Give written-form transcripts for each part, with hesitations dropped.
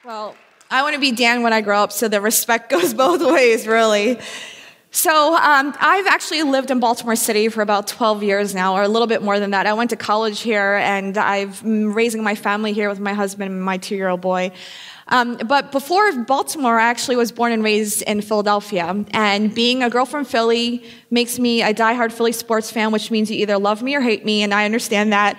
Well, I want to be Dan when I grow up, so the respect goes both ways, really. So I've actually lived in Baltimore City for about 12 years now, or a little bit more than that. I went to college here, and I've been raising my family here with my husband and my 2-year-old boy. But before Baltimore, I actually was born and raised in Philadelphia. And being a girl from Philly makes me a diehard Philly sports fan, which means you either love me or hate me, and I understand that.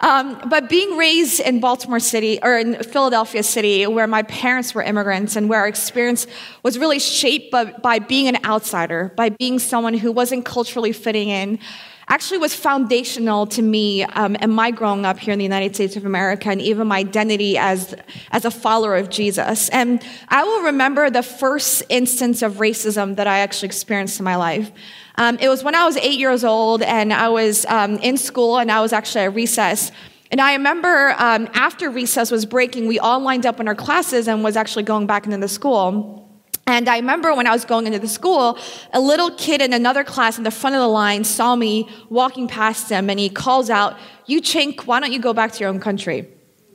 But being raised in Baltimore City, or in Philadelphia City, where my parents were immigrants and where our experience was really shaped by being an outsider, by being someone who wasn't culturally fitting in, actually was foundational to me and my growing up here in the United States of America, and even my identity as a follower of Jesus. And I will remember the first instance of racism that I actually experienced in my life. It was when I was 8 years old, and I was in school, and I was actually at recess. And I remember after recess was breaking, we all lined up in our classes and was actually going back into the school. And I remember when I was going into the school, a little kid in another class in the front of the line saw me walking past him, and he calls out, "You chink, why don't you go back to your own country?"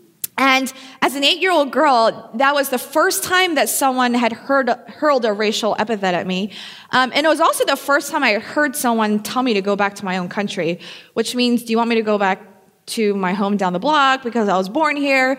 And as an 8-year-old girl, that was the first time that someone had hurled a racial epithet at me. And it was also the first time I had heard someone tell me to go back to my own country, which means, do you want me to go back to my home down the block because I was born here?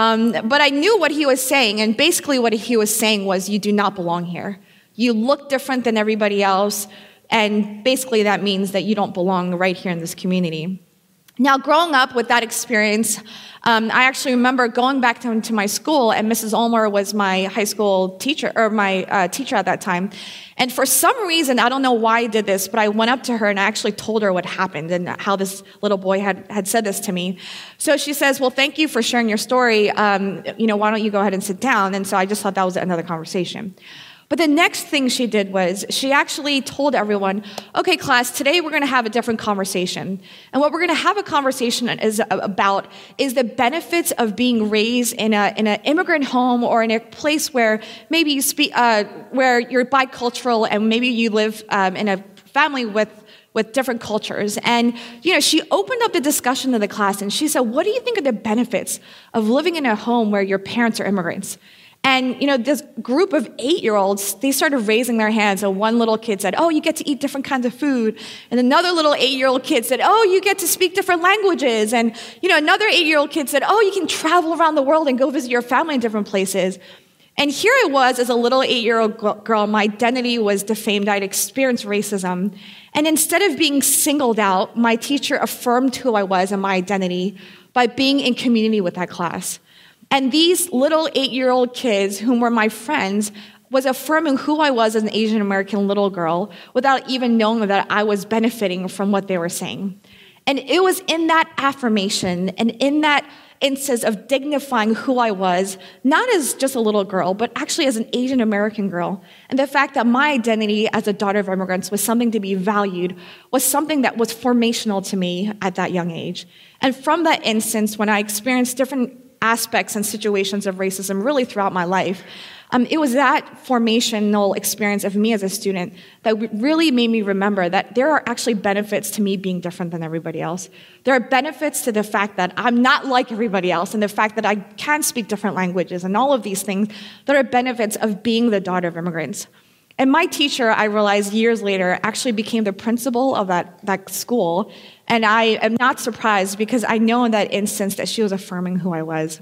But I knew what he was saying, and basically what he was saying was, you do not belong here. You look different than everybody else, and basically that means that you don't belong right here in this community. Now, growing up with that experience, I actually remember going back to my school, and Mrs. Ulmer was my high school teacher, or my teacher at that time. And for some reason, I don't know why I did this, but I went up to her and I actually told her what happened and how this little boy had said this to me. So she says, "Well, thank you for sharing your story. Why don't you go ahead and sit down?" And so I just thought that was another conversation. But the next thing she did was she actually told everyone, "Okay, class, today we're going to have a different conversation. And what we're going to have a conversation about is the benefits of being raised in an immigrant home, or in a place where maybe you speak, where you're bicultural, and maybe you live in a family with different cultures." And, she opened up the discussion to the class, and she said, "What do you think are the benefits of living in a home where your parents are immigrants?" And, this group of 8-year-olds, they started raising their hands, and one little kid said, "Oh, you get to eat different kinds of food." And another little 8-year-old kid said, "Oh, you get to speak different languages." And, another 8-year-old kid said, "Oh, you can travel around the world and go visit your family in different places." And here I was as a little 8-year-old girl, my identity was defamed, I'd experienced racism. And instead of being singled out, my teacher affirmed who I was and my identity by being in community with that class. And these little 8-year-old kids, whom were my friends, was affirming who I was as an Asian American little girl without even knowing that I was benefiting from what they were saying. And it was in that affirmation and in that instance of dignifying who I was, not as just a little girl, but actually as an Asian American girl. And the fact that my identity as a daughter of immigrants was something to be valued, was something that was formational to me at that young age. And from that instance, when I experienced different aspects and situations of racism really throughout my life, it was that formational experience of me as a student that really made me remember that there are actually benefits to me being different than everybody else. There are benefits to the fact that I'm not like everybody else, and the fact that I can speak different languages, and all of these things that are benefits of being the daughter of immigrants. And my teacher, I realized years later, actually became the principal of that school. And I am not surprised, because I know in that instance that she was affirming who I was.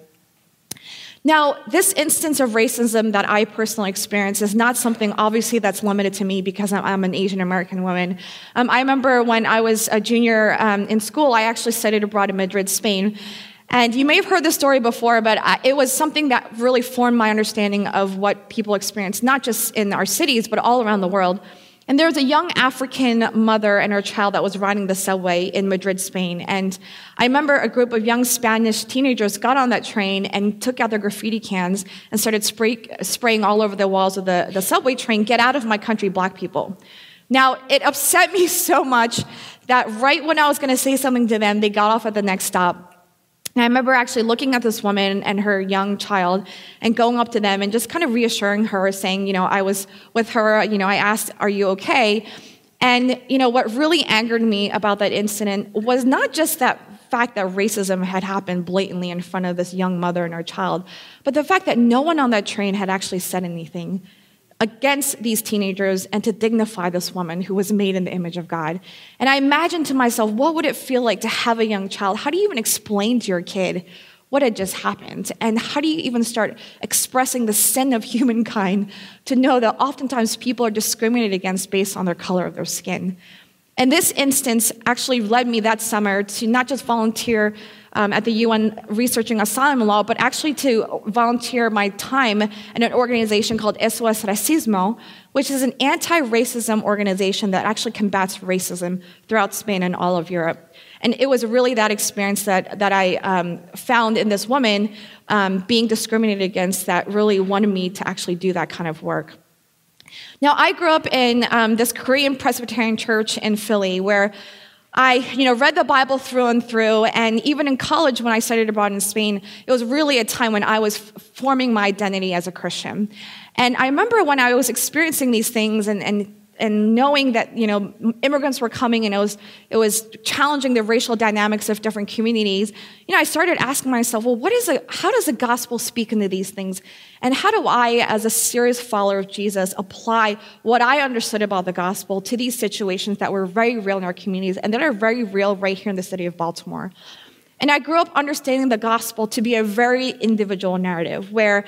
Now, this instance of racism that I personally experienced is not something, obviously, that's limited to me because I'm an Asian American woman. I remember when I was a junior in school, I actually studied abroad in Madrid, Spain. And you may have heard this story before, but it was something that really formed my understanding of what people experience, not just in our cities, but all around the world. And there was a young African mother and her child that was riding the subway in Madrid, Spain. And I remember a group of young Spanish teenagers got on that train and took out their graffiti cans and started spraying all over the walls of the subway train, "Get out of my country, Black people." Now, it upset me so much that right when I was going to say something to them, they got off at the next stop. And I remember actually looking at this woman and her young child and going up to them and just kind of reassuring her, saying, I was with her, I asked, "Are you okay?" And, what really angered me about that incident was not just that fact that racism had happened blatantly in front of this young mother and her child, but the fact that no one on that train had actually said anything against these teenagers and to dignify this woman who was made in the image of God. And I imagined to myself, what would it feel like to have a young child? How do you even explain to your kid what had just happened? And how do you even start expressing the sin of humankind to know that oftentimes people are discriminated against based on their color of their skin? And this instance actually led me that summer to not just volunteer at the UN researching asylum law, but actually to volunteer my time in an organization called SOS Racismo, which is an anti-racism organization that actually combats racism throughout Spain and all of Europe. And it was really that experience that I found in this woman being discriminated against that really wanted me to actually do that kind of work. Now, I grew up in this Korean Presbyterian church in Philly where I read the Bible through and through, and even in college when I studied abroad in Spain, it was really a time when I was forming my identity as a Christian. And I remember when I was experiencing these things and knowing that immigrants were coming and it was challenging the racial dynamics of different communities, I started asking myself, well, how does the gospel speak into these things? And how do I, as a serious follower of Jesus, apply what I understood about the gospel to these situations that were very real in our communities and that are very real right here in the city of Baltimore? And I grew up understanding the gospel to be a very individual narrative where,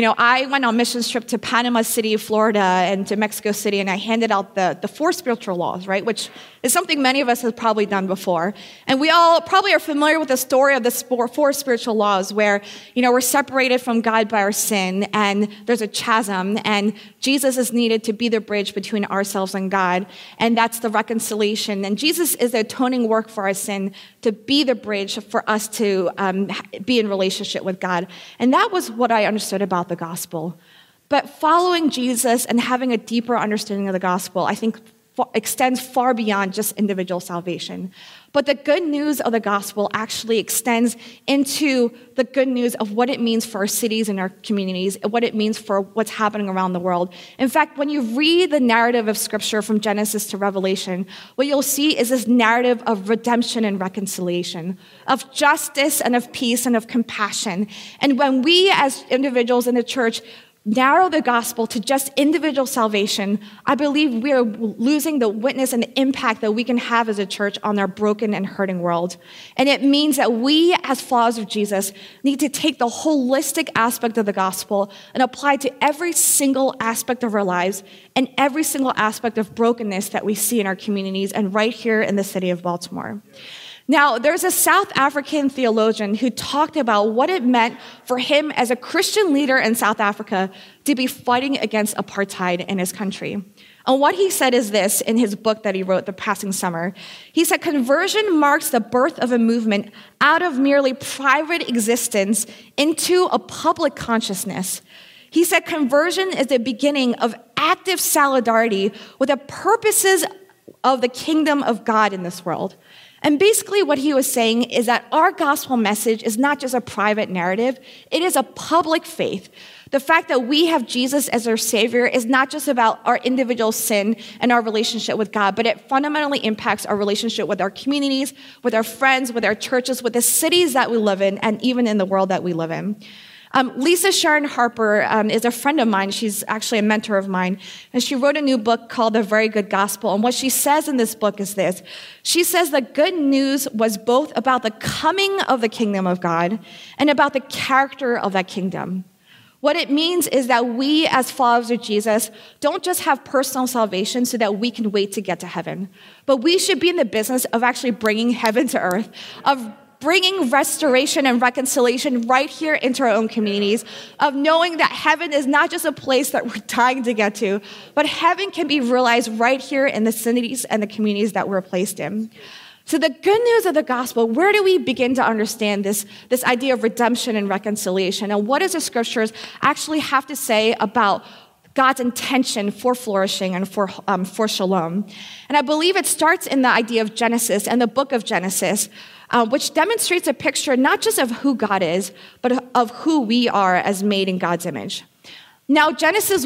I went on mission trip to Panama City, Florida, and to Mexico City, and I handed out the 4 spiritual laws, right, which is something many of us have probably done before. And we all probably are familiar with the story of the 4 spiritual laws where, we're separated from God by our sin, and there's a chasm, and Jesus is needed to be the bridge between ourselves and God, and that's the reconciliation. And Jesus is the atoning work for our sin to be the bridge for us to be in relationship with God. And that was what I understood about the gospel. But following Jesus and having a deeper understanding of the gospel, I think extends far beyond just individual salvation. But the good news of the gospel actually extends into the good news of what it means for our cities and our communities, and what it means for what's happening around the world. In fact, when you read the narrative of Scripture from Genesis to Revelation, what you'll see is this narrative of redemption and reconciliation, of justice and of peace and of compassion. And when we as individuals in the church narrow the gospel to just individual salvation, I believe we are losing the witness and the impact that we can have as a church on our broken and hurting world. And it means that we, as followers of Jesus, need to take the holistic aspect of the gospel and apply it to every single aspect of our lives and every single aspect of brokenness that we see in our communities and right here in the city of Baltimore. Now, there's a South African theologian who talked about what it meant for him as a Christian leader in South Africa to be fighting against apartheid in his country. And what he said is this in his book that he wrote, The Passing Summer. He said, conversion marks the birth of a movement out of merely private existence into a public consciousness. He said, conversion is the beginning of active solidarity with the purposes of the kingdom of God in this world. And basically what he was saying is that our gospel message is not just a private narrative, it is a public faith. The fact that we have Jesus as our Savior is not just about our individual sin and our relationship with God, but it fundamentally impacts our relationship with our communities, with our friends, with our churches, with the cities that we live in, and even in the world that we live in. Lisa Sharon Harper is a friend of mine. She's actually a mentor of mine. And she wrote a new book called The Very Good Gospel. And what she says in this book is this. She says the good news was both about the coming of the kingdom of God and about the character of that kingdom. What it means is that we, as followers of Jesus, don't just have personal salvation so that we can wait to get to heaven, but we should be in the business of actually bringing heaven to earth, of bringing restoration and reconciliation right here into our own communities, of knowing that heaven is not just a place that we're dying to get to, but heaven can be realized right here in the cities and the communities that we're placed in. So the good news of the gospel, where do we begin to understand this idea of redemption and reconciliation? And what does the scriptures actually have to say about God's intention for flourishing and for shalom? And I believe it starts in the idea of Genesis and the book of Genesis, which demonstrates a picture not just of who God is, but of who we are as made in God's image. Now, Genesis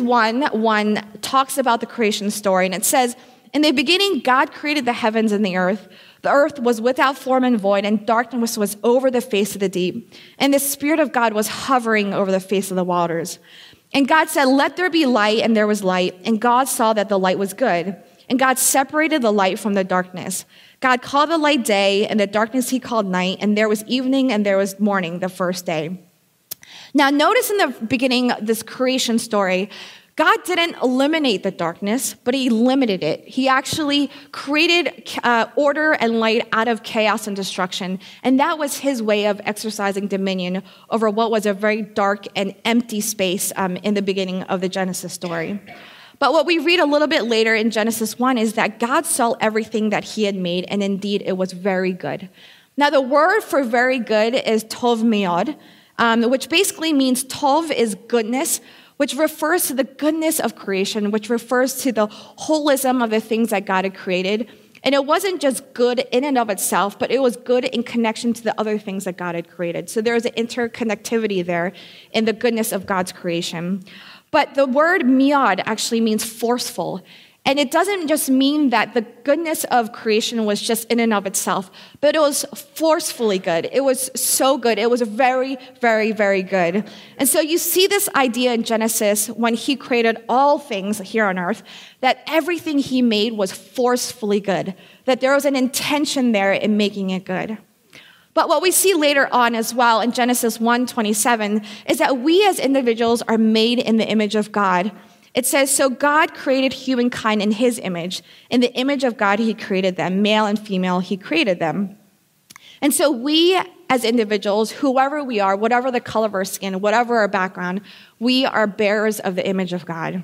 1:1 talks about the creation story, and it says, in the beginning, God created the heavens and the earth. The earth was without form and void, and darkness was over the face of the deep. And the Spirit of God was hovering over the face of the waters. And God said, "Let there be light," and there was light. And God saw that the light was good. And God separated the light from the darkness. God called the light day, and the darkness he called night. And there was evening, and there was morning the first day. Now, notice in the beginning of this creation story, God didn't eliminate the darkness, but he limited it. He actually created order and light out of chaos and destruction. And that was his way of exercising dominion over what was a very dark and empty space in the beginning of the Genesis story. But what we read a little bit later in Genesis 1 is that God saw everything that he had made, and indeed it was very good. Now, the word for very good is tov meod, which basically means tov is goodness, which refers to the goodness of creation, which refers to the holism of the things that God had created. And it wasn't just good in and of itself, but it was good in connection to the other things that God had created. So there was an interconnectivity there in the goodness of God's creation. But the word miad actually means forceful. And it doesn't just mean that the goodness of creation was just in and of itself, but it was forcefully good. It was so good. It was very, very, very good. And so you see this idea in Genesis when he created all things here on earth, that everything he made was forcefully good, that there was an intention there in making it good. But what we see later on as well in Genesis 1:27 is that we as individuals are made in the image of God. It says, "So God created humankind in his image. In the image of God, he created them. Male and female, he created them." And so we as individuals, whoever we are, whatever the color of our skin, whatever our background, we are bearers of the image of God.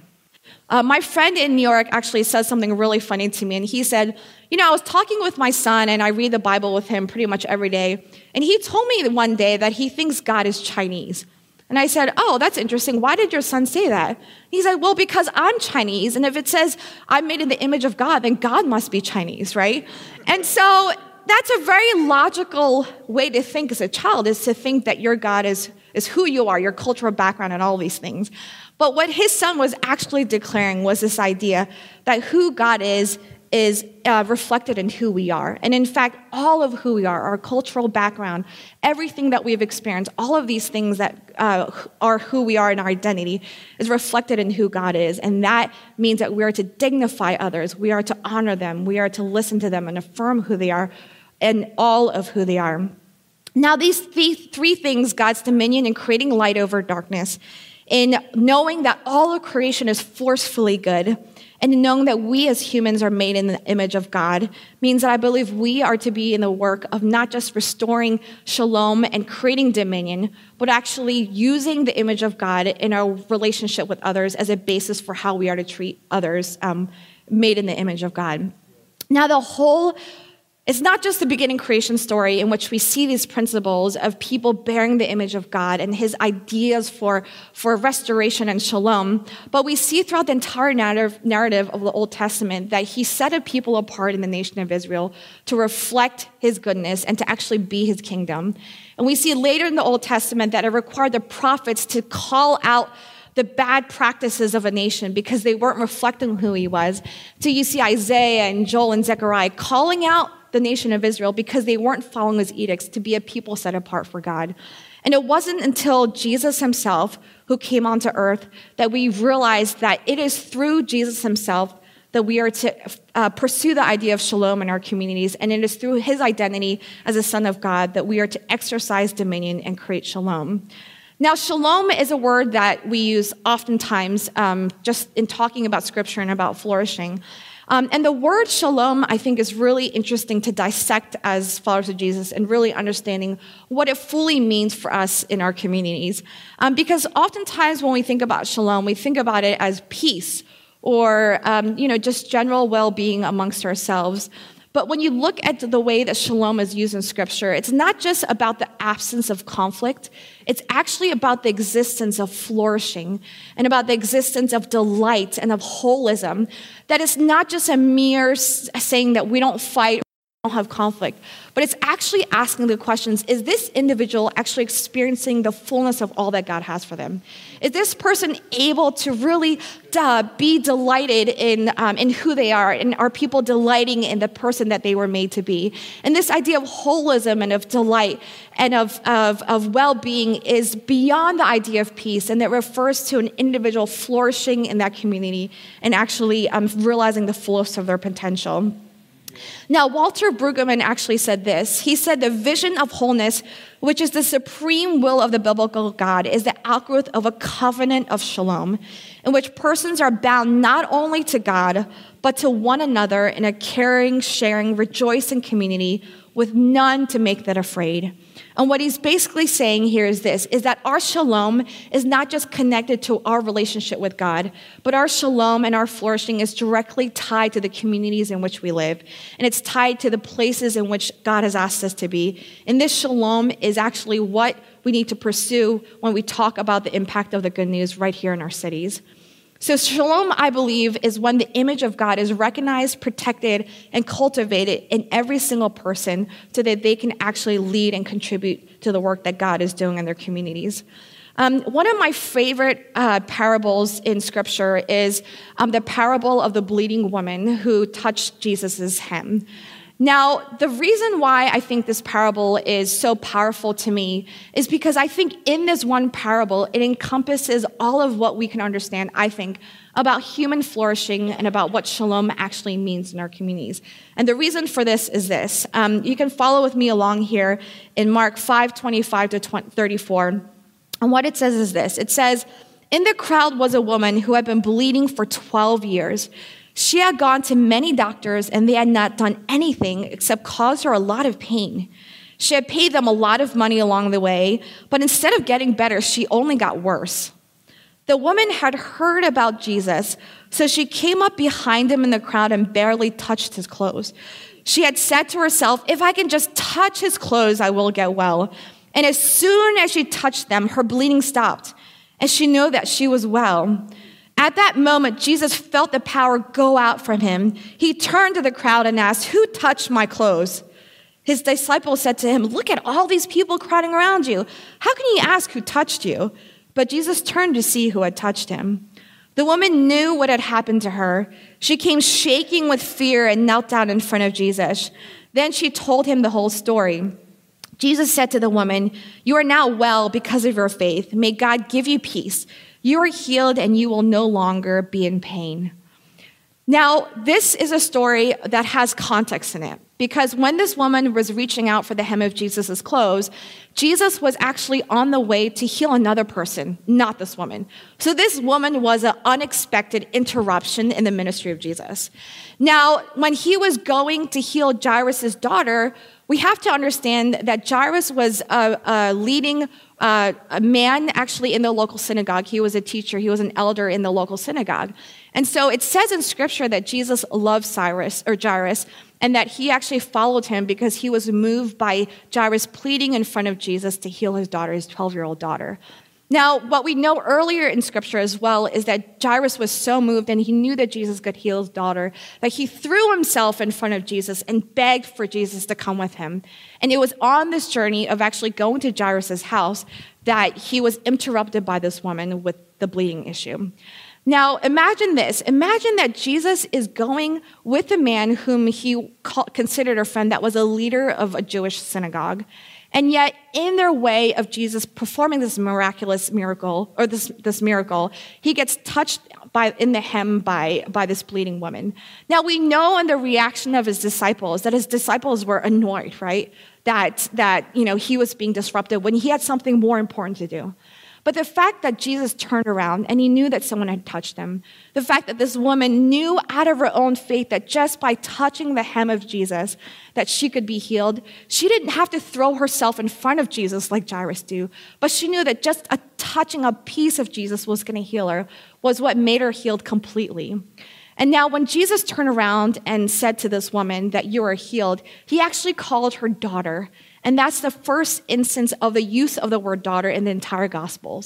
My friend in New York actually said something really funny to me. And he said, I was talking with my son, and I read the Bible with him pretty much every day. And he told me one day that he thinks God is Chinese. And I said, "Oh, that's interesting. Why did your son say that?" He said, "Well, because I'm Chinese, and if it says I'm made in the image of God, then God must be Chinese, right?" And so that's a very logical way to think as a child, is to think that your God is who you are, your cultural background, and all these things. But what his son was actually declaring was this idea that who God is reflected in who we are. And in fact, all of who we are, our cultural background, everything that we've experienced, all of these things that are who we are in our identity is reflected in who God is. And that means that we are to dignify others. We are to honor them. We are to listen to them and affirm who they are and all of who they are. Now, these three things, God's dominion in creating light over darkness, in knowing that all of creation is forcefully good, and knowing that we as humans are made in the image of God, means that I believe we are to be in the work of not just restoring shalom and creating dominion, but actually using the image of God in our relationship with others as a basis for how we are to treat others made in the image of God. Now, it's not just the beginning creation story in which we see these principles of people bearing the image of God and his ideas for restoration and shalom, but we see throughout the entire narrative of the Old Testament that he set a people apart in the nation of Israel to reflect his goodness and to actually be his kingdom. And we see later in the Old Testament that it required the prophets to call out the bad practices of a nation because they weren't reflecting who he was. So you see Isaiah and Joel and Zechariah calling out the nation of Israel because they weren't following his edicts to be a people set apart for God. And it wasn't until Jesus himself, who came onto earth, that we realized that it is through Jesus himself that we are to pursue the idea of shalom in our communities. And it is through his identity as a son of God that we are to exercise dominion and create shalom. Now, shalom is a word that we use oftentimes just in talking about scripture and about flourishing. And the word shalom, I think, is really interesting to dissect as followers of Jesus and really understanding what it fully means for us in our communities. Because oftentimes when we think about shalom, we think about it as peace or, just general well-being amongst ourselves. But when you look at the way that shalom is used in Scripture, it's not just about the absence of conflict. It's actually about the existence of flourishing and about the existence of delight and of holism. That it's not just a mere saying that we don't fight don't have conflict. But it's actually asking the questions, is this individual actually experiencing the fullness of all that God has for them? Is this person able to really be delighted in who they are? And are people delighting in the person that they were made to be? And this idea of holism and of delight and of well-being is beyond the idea of peace, and it refers to an individual flourishing in that community and actually realizing the fullest of their potential. Now, Walter Brueggemann actually said this. He said, the vision of wholeness, which is the supreme will of the biblical God, is the outgrowth of a covenant of shalom, in which persons are bound not only to God, but to one another in a caring, sharing, rejoicing community with none to make that afraid. And what he's basically saying here is this, is that our shalom is not just connected to our relationship with God, but our shalom and our flourishing is directly tied to the communities in which we live. And it's tied to the places in which God has asked us to be. And this shalom is actually what we need to pursue when we talk about the impact of the good news right here in our cities. So shalom, I believe, is when the image of God is recognized, protected, and cultivated in every single person so that they can actually lead and contribute to the work that God is doing in their communities. One of my favorite parables in Scripture is the parable of the bleeding woman who touched Jesus' hem. Now, the reason why I think this parable is so powerful to me is because I think in this one parable, it encompasses all of what we can understand, I think, about human flourishing and about what shalom actually means in our communities. And the reason for this is this. You can follow with me along here in Mark 5:25 to 34. And what it says is this. It says, in the crowd was a woman who had been bleeding for 12 years. She had gone to many doctors, and they had not done anything except cause her a lot of pain. She had paid them a lot of money along the way, but instead of getting better, she only got worse. The woman had heard about Jesus, so she came up behind him in the crowd and barely touched his clothes. She had said to herself, if I can just touch his clothes, I will get well. And as soon as she touched them, her bleeding stopped, and she knew that she was well. At that moment, Jesus felt the power go out from him. He turned to the crowd and asked, who touched my clothes? His disciples said to him, look at all these people crowding around you. How can you ask who touched you? But Jesus turned to see who had touched him. The woman knew what had happened to her. She came shaking with fear and knelt down in front of Jesus. Then she told him the whole story. Jesus said to the woman, you are now well because of your faith. May God give you peace. You are healed and you will no longer be in pain. Now, this is a story that has context in it, because when this woman was reaching out for the hem of Jesus' clothes, Jesus was actually on the way to heal another person, not this woman. So this woman was an unexpected interruption in the ministry of Jesus. Now, when he was going to heal Jairus' daughter, we have to understand that Jairus was a leading a man actually in the local synagogue. He was a teacher. He was an elder in the local synagogue. And so it says in Scripture that Jesus loved Jairus, and that he actually followed him because he was moved by Jairus pleading in front of Jesus to heal his daughter, his 12-year-old daughter. Now, what we know earlier in Scripture as well is that Jairus was so moved and he knew that Jesus could heal his daughter that he threw himself in front of Jesus and begged for Jesus to come with him. And it was on this journey of actually going to Jairus' house that he was interrupted by this woman with the bleeding issue. Now, imagine this. Imagine that Jesus is going with a man whom he considered a friend that was a leader of a Jewish synagogue. And yet, in their way of Jesus performing this miraculous miracle, or this miracle, he gets touched in the hem by this bleeding woman. Now, we know in the reaction of his disciples that his disciples were annoyed, right? That he was being disrupted when he had something more important to do. But the fact that Jesus turned around and he knew that someone had touched him, the fact that this woman knew out of her own faith that just by touching the hem of Jesus that she could be healed, she didn't have to throw herself in front of Jesus like Jairus do, but she knew that just touching a piece of Jesus was going to heal her was what made her healed completely. And now when Jesus turned around and said to this woman that you are healed, he actually called her daughter. And that's the first instance of the use of the word daughter in the entire Gospels.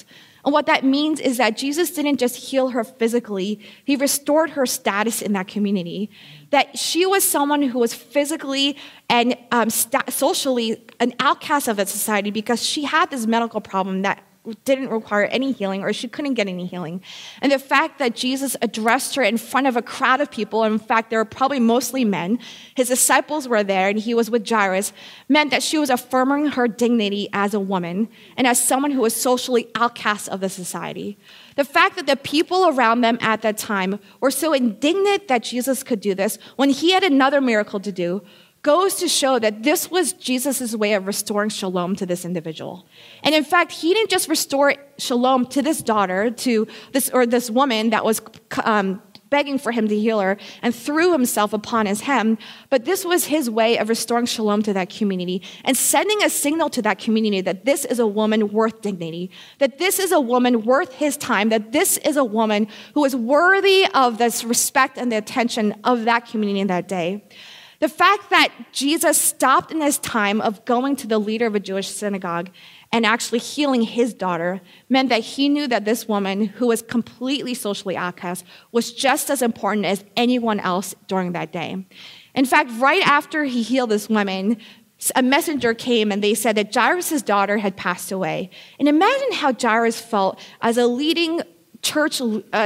And what that means is that Jesus didn't just heal her physically, he restored her status in that community. That she was someone who was physically and socially an outcast of that society because she had this medical problem that didn't require any healing, or she couldn't get any healing. And the fact that Jesus addressed her in front of a crowd of people, and in fact, there were probably mostly men, his disciples were there, and he was with Jairus, meant that she was affirming her dignity as a woman and as someone who was socially outcast of the society. The fact that the people around them at that time were so indignant that Jesus could do this when he had another miracle to do goes to show that this was Jesus' way of restoring shalom to this individual. And in fact, he didn't just restore shalom to this daughter, to this woman that was begging for him to heal her and threw himself upon his hem, but this was his way of restoring shalom to that community and sending a signal to that community that this is a woman worth dignity, that this is a woman worth his time, that this is a woman who is worthy of this respect and the attention of that community in that day. The fact that Jesus stopped in his time of going to the leader of a Jewish synagogue and actually healing his daughter meant that he knew that this woman, who was completely socially outcast, was just as important as anyone else during that day. In fact, right after he healed this woman, a messenger came and they said that Jairus' daughter had passed away. And imagine how Jairus felt as a church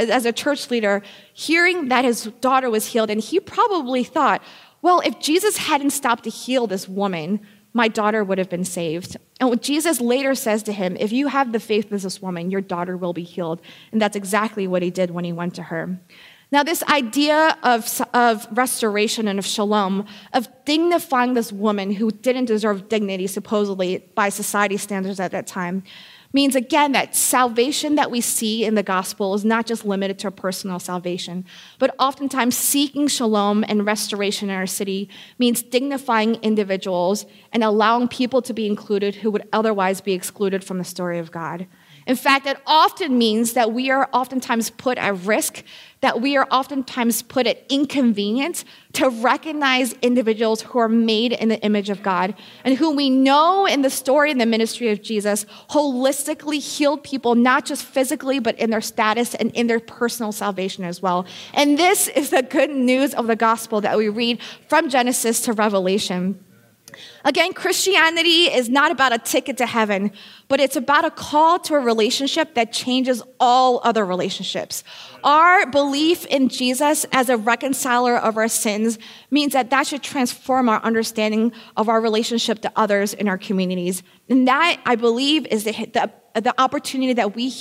leader, hearing that his daughter was healed, and he probably thought, well, if Jesus hadn't stopped to heal this woman, my daughter would have been saved. And what Jesus later says to him, if you have the faith of this woman, your daughter will be healed. And that's exactly what he did when he went to her. Now, this idea of restoration and of shalom, of dignifying this woman who didn't deserve dignity, supposedly, by society standards at that time, means, again, that salvation that we see in the gospel is not just limited to personal salvation, but oftentimes seeking shalom and restoration in our city means dignifying individuals and allowing people to be included who would otherwise be excluded from the story of God. In fact, it often means that we are oftentimes put at risk, that we are oftentimes put at inconvenience to recognize individuals who are made in the image of God and who we know in the story and the ministry of Jesus holistically healed people, not just physically, but in their status and in their personal salvation as well. And this is the good news of the gospel that we read from Genesis to Revelation. Again, Christianity is not about a ticket to heaven, but it's about a call to a relationship that changes all other relationships. Our belief in Jesus as a reconciler of our sins means that should transform our understanding of our relationship to others in our communities. And that, I believe, is the opportunity that we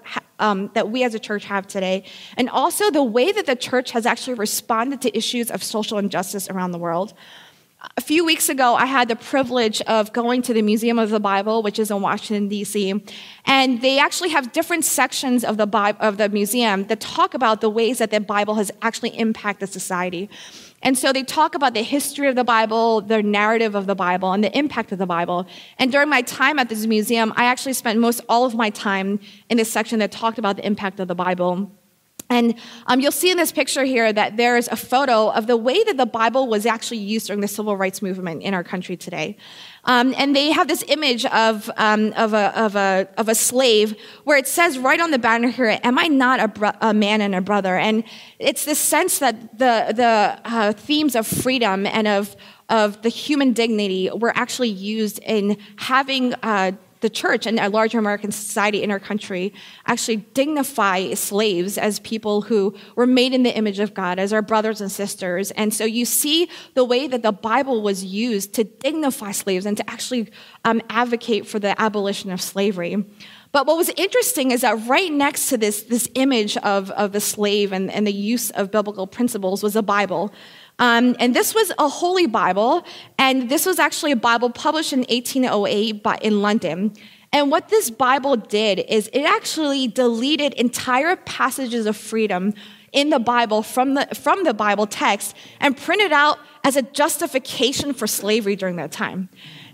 that we as a church have today, and also the way that the church has actually responded to issues of social injustice around the world. A few weeks ago, I had the privilege of going to the Museum of the Bible, which is in Washington, D.C., and they actually have different sections of the museum that talk about the ways that the Bible has actually impacted society. And so they talk about the history of the Bible, the narrative of the Bible, and the impact of the Bible. And during my time at this museum, I actually spent most all of my time in this section that talked about the impact of the Bible. And you'll see in this picture here that there's a photo of the way that the Bible was actually used during the civil rights movement in our country today. And they have this image of a slave where it says right on the banner here, "Am I not a man and a brother?" And it's this sense that the themes of freedom and of the human dignity were actually used in having the church and a larger American society in our country actually dignify slaves as people who were made in the image of God, as our brothers and sisters. And so you see the way that the Bible was used to dignify slaves and to actually advocate for the abolition of slavery. But what was interesting is that right next to this image of the slave and the use of biblical principles was a Bible. And this was a holy Bible, and this was actually a Bible published in 1808 in London. And what this Bible did is it actually deleted entire passages of freedom in the Bible from the Bible text and printed out as a justification for slavery during that time.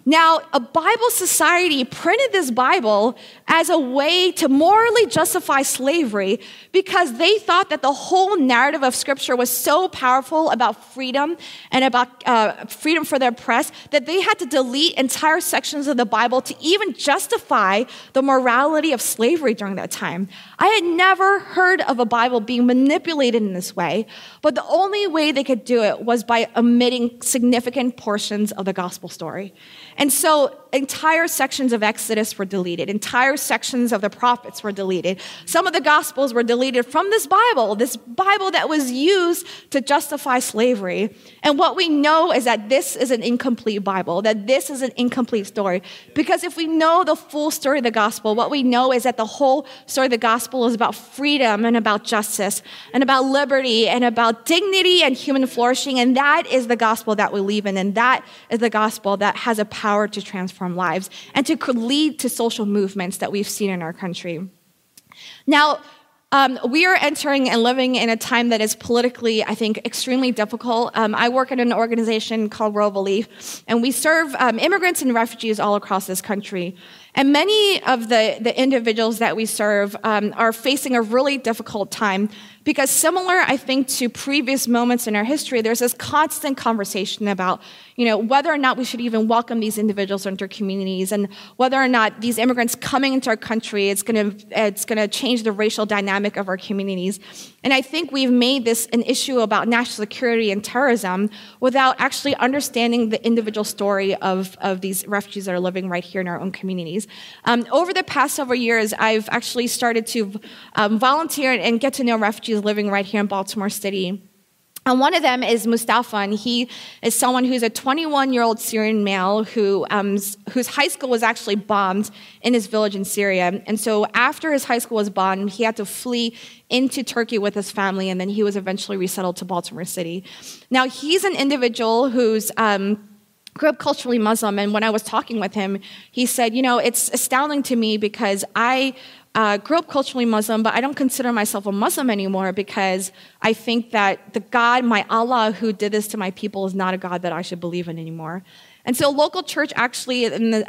Now, a Bible Society printed this Bible as a way to morally justify slavery because they thought that the whole narrative of Scripture was so powerful about freedom and about freedom for the oppressed that they had to delete entire sections of the Bible to even justify the morality of slavery during that time. I had never heard of a Bible being manipulated in this way, but the only way they could do it was by omitting significant portions of the gospel story. And so entire sections of Exodus were deleted. Entire sections of the prophets were deleted. Some of the gospels were deleted from this Bible that was used to justify slavery. And what we know is that this is an incomplete Bible, that this is an incomplete story. Because if we know the full story of the gospel, what we know is that the whole story of the gospel is about freedom and about justice and about liberty and about dignity and human flourishing. And that is the gospel that we believe in. And that is the gospel that has a power to transform lives and to lead to social movements that we've seen in our country. Now, we are entering and living in a time that is politically, I think, extremely difficult. I work at an organization called World Relief, and we serve immigrants and refugees all across this country. And many of the individuals that we serve are facing a really difficult time because similar, I think, to previous moments in our history, there's this constant conversation about, whether or not we should even welcome these individuals into our communities and whether or not these immigrants coming into our country, it's going to change the racial dynamic of our communities. And I think we've made this an issue about national security and terrorism without actually understanding the individual story of these refugees that are living right here in our own communities. Over the past several years, I've actually started to volunteer and get to know refugees living right here in Baltimore City. And one of them is Mustafa, and he is someone who's a 21-year-old Syrian male whose high school was actually bombed in his village in Syria. And so after his high school was bombed, he had to flee into Turkey with his family, and then he was eventually resettled to Baltimore City. Now, he's an individual who's grew up culturally Muslim, and when I was talking with him, he said, it's astounding to me because I grew up culturally Muslim, but I don't consider myself a Muslim anymore because I think that the God, my Allah, who did this to my people is not a God that I should believe in anymore. And so local church actually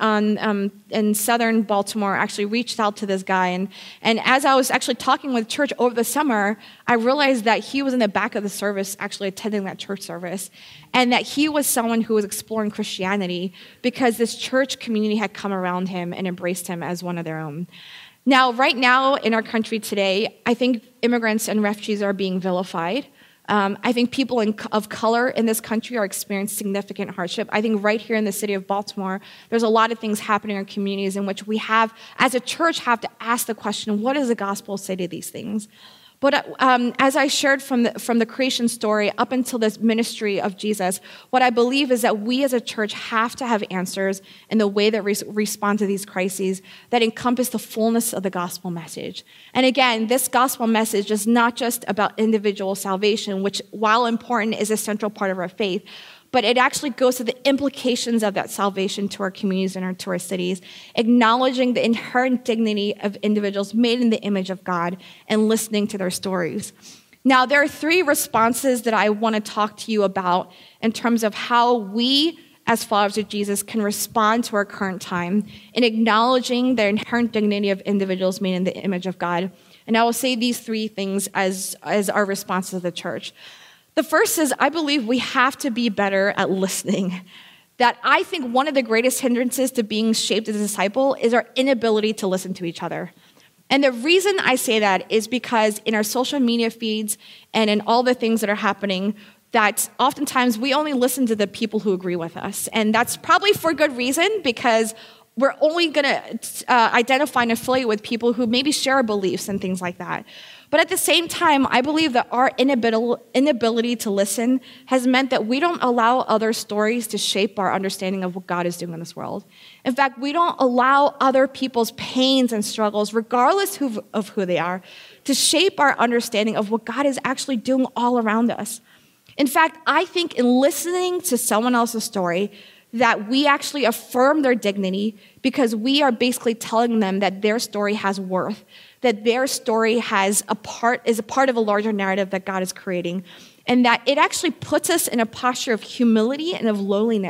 in southern Baltimore actually reached out to this guy. And as I was actually talking with church over the summer, I realized that he was in the back of the service actually attending that church service. And that he was someone who was exploring Christianity because this church community had come around him and embraced him as one of their own. Now, right now in our country today, I think immigrants and refugees are being vilified. I think people of color in this country are experiencing significant hardship. I think right here in the city of Baltimore, there's a lot of things happening in our communities in which we have, as a church, have to ask the question, what does the gospel say to these things? But as I shared from the creation story up until this ministry of Jesus, what I believe is that we as a church have to have answers in the way that respond to these crises that encompass the fullness of the gospel message. And again, this gospel message is not just about individual salvation, which, while important, is a central part of our faith, but it actually goes to the implications of that salvation to our communities and to our cities, acknowledging the inherent dignity of individuals made in the image of God and listening to their stories. Now, there are three responses that I want to talk to you about in terms of how we, as followers of Jesus, can respond to our current time in acknowledging the inherent dignity of individuals made in the image of God. And I will say these three things as our response to the church. The first is, I believe we have to be better at listening. That I think one of the greatest hindrances to being shaped as a disciple is our inability to listen to each other. And the reason I say that is because in our social media feeds and in all the things that are happening, that oftentimes we only listen to the people who agree with us. And that's probably for good reason, because we're only going to identify and affiliate with people who maybe share our beliefs and things like that. But at the same time, I believe that our inability to listen has meant that we don't allow other stories to shape our understanding of what God is doing in this world. In fact, we don't allow other people's pains and struggles, regardless of who they are, to shape our understanding of what God is actually doing all around us. In fact, I think in listening to someone else's story, that we actually affirm their dignity because we are basically telling them that their story has worth, that their story is a part of a larger narrative that God is creating, and that it actually puts us in a posture of humility and of lowliness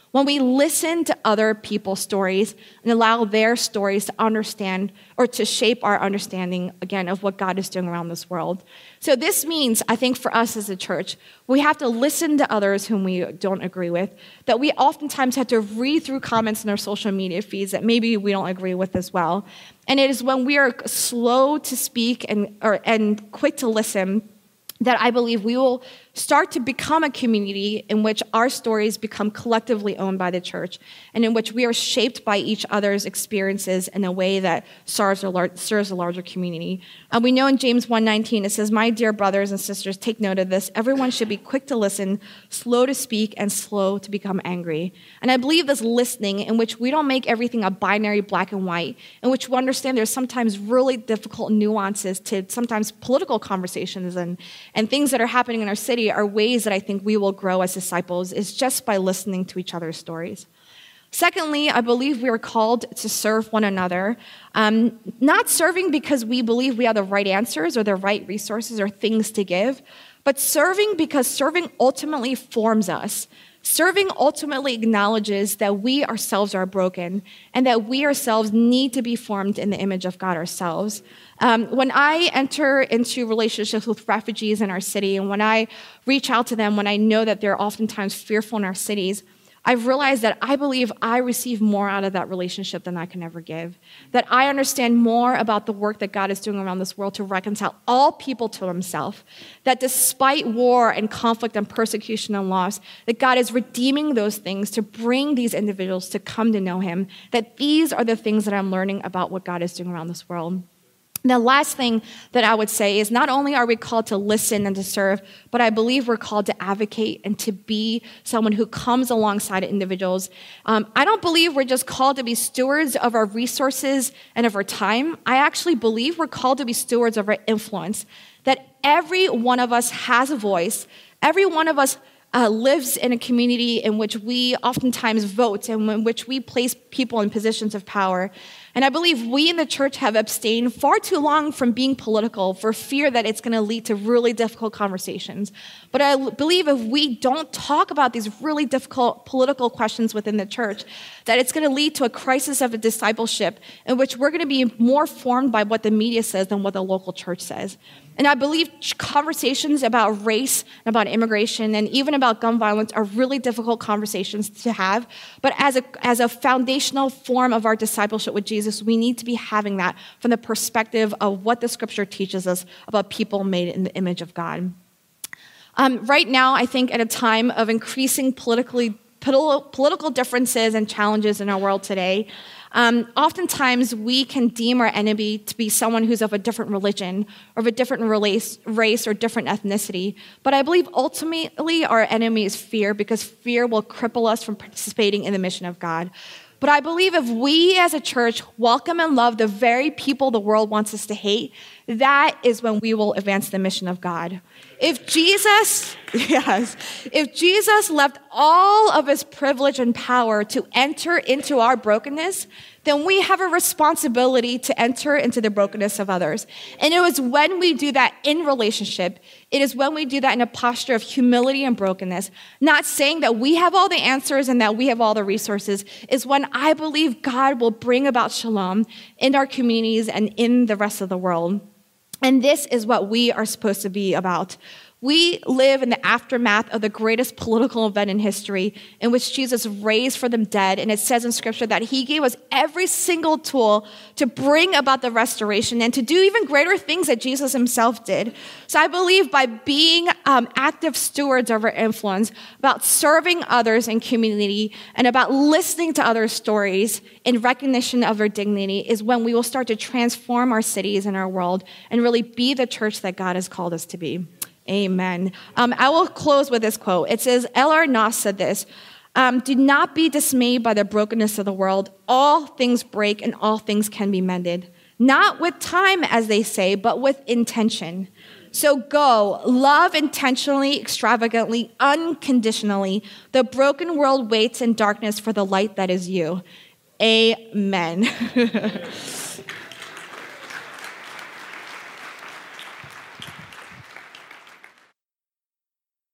when we listen to other people's stories and allow their stories to understand or to shape our understanding, again, of what God is doing around this world. So this means, I think, for us as a church, we have to listen to others whom we don't agree with, that we oftentimes have to read through comments in our social media feeds that maybe we don't agree with as well. And it is when we are slow to speak and quick to listen that I believe we will start to become a community in which our stories become collectively owned by the church and in which we are shaped by each other's experiences in a way that serves a larger community. We know in James 1:19, it says, "My dear brothers and sisters, take note of this. Everyone should be quick to listen, slow to speak, and slow to become angry." And I believe this listening in which we don't make everything a binary black and white, in which we understand there's sometimes really difficult nuances to sometimes political conversations and things that are happening in our city are ways that I think we will grow as disciples is just by listening to each other's stories. Secondly, I believe we are called to serve one another, not serving because we believe we have the right answers or the right resources or things to give, but serving because serving ultimately forms us. Serving ultimately acknowledges that we ourselves are broken and that we ourselves need to be formed in the image of God ourselves. When I enter into relationships with refugees in our city and when I reach out to them, when I know that they're oftentimes fearful in our cities, I've realized that I believe I receive more out of that relationship than I can ever give. That I understand more about the work that God is doing around this world to reconcile all people to himself. That despite war and conflict and persecution and loss, that God is redeeming those things to bring these individuals to come to know him. That these are the things that I'm learning about what God is doing around this world. The last thing that I would say is not only are we called to listen and to serve, but I believe we're called to advocate and to be someone who comes alongside individuals. I don't believe we're just called to be stewards of our resources and of our time. I actually believe we're called to be stewards of our influence, that every one of us has a voice. Every one of us lives in a community in which we oftentimes vote and in which we place people in positions of power. And I believe we in the church have abstained far too long from being political for fear that it's going to lead to really difficult conversations. But I believe if we don't talk about these really difficult political questions within the church, that it's going to lead to a crisis of a discipleship in which we're going to be more formed by what the media says than what the local church says. And I believe conversations about race, and about immigration, and even about gun violence are really difficult conversations to have. But as a foundational form of our discipleship with Jesus, we need to be having that from the perspective of what the scripture teaches us about people made in the image of God. Right now, I think at a time of increasing political differences and challenges in our world today, oftentimes we can deem our enemy to be someone who's of a different religion or of a different race or different ethnicity. But I believe ultimately our enemy is fear, because fear will cripple us from participating in the mission of God. But I believe if we as a church welcome and love the very people the world wants us to hate, that is when we will advance the mission of God. If Jesus left all of his privilege and power to enter into our brokenness, then we have a responsibility to enter into the brokenness of others. And it was when we do that in relationship, it is when we do that in a posture of humility and brokenness, not saying that we have all the answers and that we have all the resources, is when I believe God will bring about shalom in our communities and in the rest of the world. And this is what we are supposed to be about. We live in the aftermath of the greatest political event in history, in which Jesus raised from the dead. And it says in scripture that he gave us every single tool to bring about the restoration and to do even greater things that Jesus himself did. So I believe by being active stewards of our influence, about serving others in community, and about listening to others' stories in recognition of their dignity is when we will start to transform our cities and our world and really be the church that God has called us to be. Amen. I will close with this quote. It says, L.R. Noss said this, do not be dismayed by the brokenness of the world. All things break and all things can be mended. Not with time, as they say, but with intention. So go, love intentionally, extravagantly, unconditionally. The broken world waits in darkness for the light that is you. Amen.